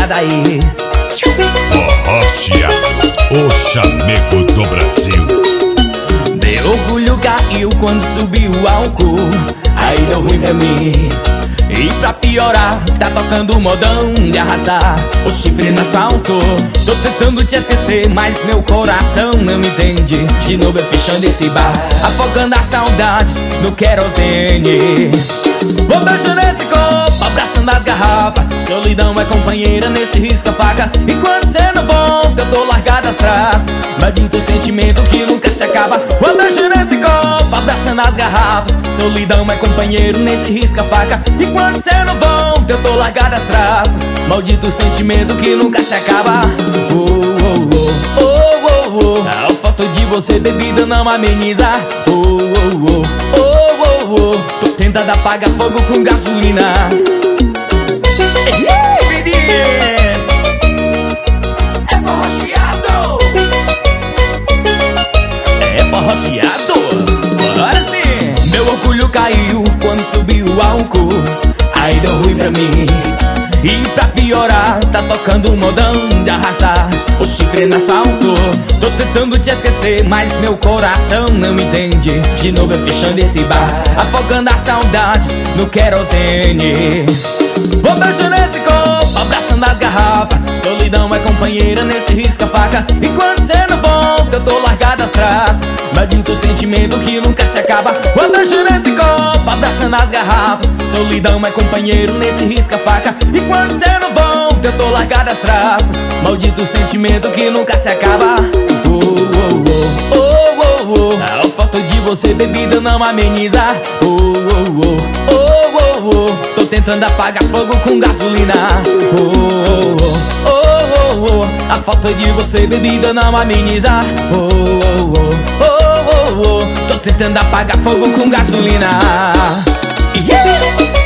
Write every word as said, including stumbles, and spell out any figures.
ligada aí. Forrocheado, o chamego do Brasil. Meu orgulho caiu quando subiu o álcool, aí deu ruim pra mim. E pra piorar, tá tocando modão de arrastar o chifre no asfalto. Tô tentando te esquecer, mas meu coração não entende. De novo eu fechando esse bar, afogando as saudades no querosene. Vou beijando esse copo, abraçando as garrafas. Solidão é companheira nesse risca-faca. E quando cê não volta, eu tô largado atrás. Maldito sentimento que nunca se acaba. Vou beijando esse copo, abraçando as garrafas. Solidão é companheiro nesse risca-faca. E quando cê não volta, eu tô largado atrás. Maldito sentimento que nunca se acaba. Oh, oh, oh, oh, oh, oh. A falta de você, bebida não ameniza. Oh, oh, oh, oh, oh, oh. Tô tentando apagar fogo com gasolina. Ei, menino, é forrocheado. É forrocheado. Agora sim. Meu orgulho caiu quando subiu o álcool, aí deu ruim pra mim. E pra piorar, tá tocando um modão de arrastar o chifre no asfalto. Tô tentando te esquecer, mas meu coração não entende. De novo eu fechando esse bar, afogando as saudades no querosene. Vou beijando esse copo, abraçando as garrafas. Solidão é companheira nesse risca-faca. E quando cê não volta, eu tô largado atrás. Maldito sentimento que nunca se acaba. Vou beijando esse copo, abraçando as garrafas. Solidão é companheiro nesse risca-faca. E quando cê não volta, eu tô largado atrás. Maldito sentimento que nunca se acaba. Oh, oh, oh, oh, oh, oh. A falta de você, bebida não ameniza. Oh, oh, oh, oh, oh, oh. Tô tentando apagar fogo com gasolina. Oh, oh, oh, oh, oh. A falta de você, bebida não ameniza. Oh, oh, oh, oh, oh, oh. Tô tentando apagar fogo com gasolina. Yeah!